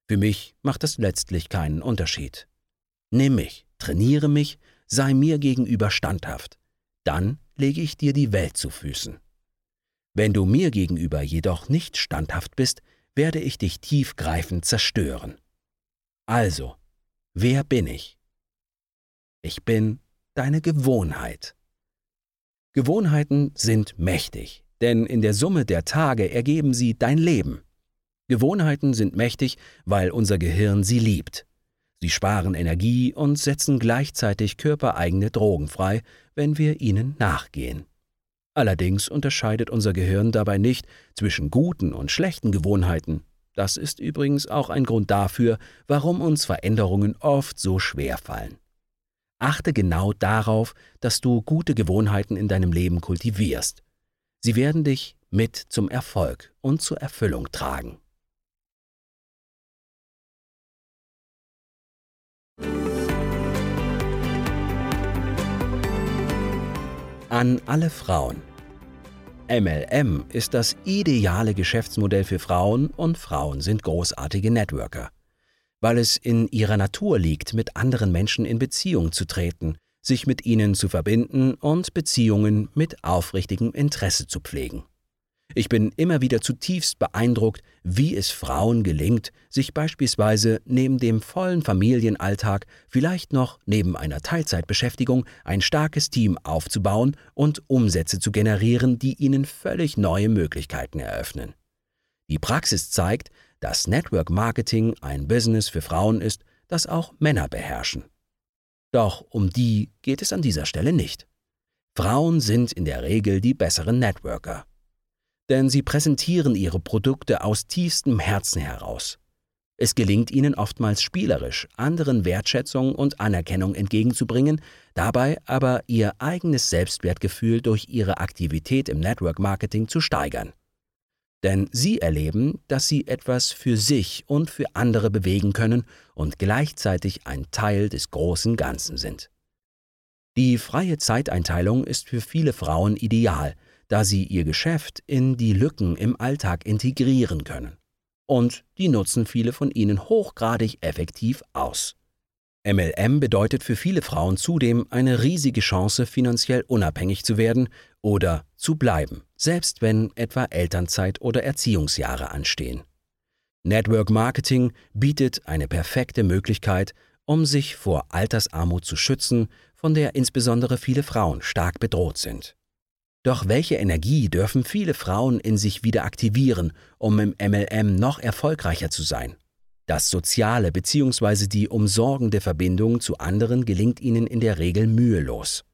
Für mich macht das letztlich keinen Unterschied. Nimm mich, trainiere mich, sei mir gegenüber standhaft. Dann lege ich dir die Welt zu Füßen. Wenn du mir gegenüber jedoch nicht standhaft bist, werde ich dich tiefgreifend zerstören. Also, wer bin ich? Ich bin deine Gewohnheit. Gewohnheiten sind mächtig, denn in der Summe der Tage ergeben sie dein Leben. Gewohnheiten sind mächtig, weil unser Gehirn sie liebt. Sie sparen Energie und setzen gleichzeitig körpereigene Drogen frei, wenn wir ihnen nachgehen. Allerdings unterscheidet unser Gehirn dabei nicht zwischen guten und schlechten Gewohnheiten. Das ist übrigens auch ein Grund dafür, warum uns Veränderungen oft so schwer fallen. Achte genau darauf, dass du gute Gewohnheiten in deinem Leben kultivierst. Sie werden dich mit zum Erfolg und zur Erfüllung tragen. An alle Frauen. MLM ist das ideale Geschäftsmodell für Frauen und Frauen sind großartige Networker. Weil es in ihrer Natur liegt, mit anderen Menschen in Beziehung zu treten, sich mit ihnen zu verbinden und Beziehungen mit aufrichtigem Interesse zu pflegen. Ich bin immer wieder zutiefst beeindruckt, wie es Frauen gelingt, sich beispielsweise neben dem vollen Familienalltag, vielleicht noch neben einer Teilzeitbeschäftigung, ein starkes Team aufzubauen und Umsätze zu generieren, die ihnen völlig neue Möglichkeiten eröffnen. Die Praxis zeigt, dass Network Marketing ein Business für Frauen ist, das auch Männer beherrschen. Doch um die geht es an dieser Stelle nicht. Frauen sind in der Regel die besseren Networker. Denn sie präsentieren ihre Produkte aus tiefstem Herzen heraus. Es gelingt ihnen oftmals spielerisch, anderen Wertschätzung und Anerkennung entgegenzubringen, dabei aber ihr eigenes Selbstwertgefühl durch ihre Aktivität im Network Marketing zu steigern. Denn sie erleben, dass sie etwas für sich und für andere bewegen können und gleichzeitig ein Teil des großen Ganzen sind. Die freie Zeiteinteilung ist für viele Frauen ideal, da sie ihr Geschäft in die Lücken im Alltag integrieren können. Und die nutzen viele von ihnen hochgradig effektiv aus. MLM bedeutet für viele Frauen zudem eine riesige Chance, finanziell unabhängig zu werden oder zu bleiben, selbst wenn etwa Elternzeit oder Erziehungsjahre anstehen. Network Marketing bietet eine perfekte Möglichkeit, um sich vor Altersarmut zu schützen, von der insbesondere viele Frauen stark bedroht sind. Doch welche Energie dürfen viele Frauen in sich wieder aktivieren, um im MLM noch erfolgreicher zu sein? Das soziale bzw. die umsorgende Verbindung zu anderen gelingt ihnen in der Regel mühelos.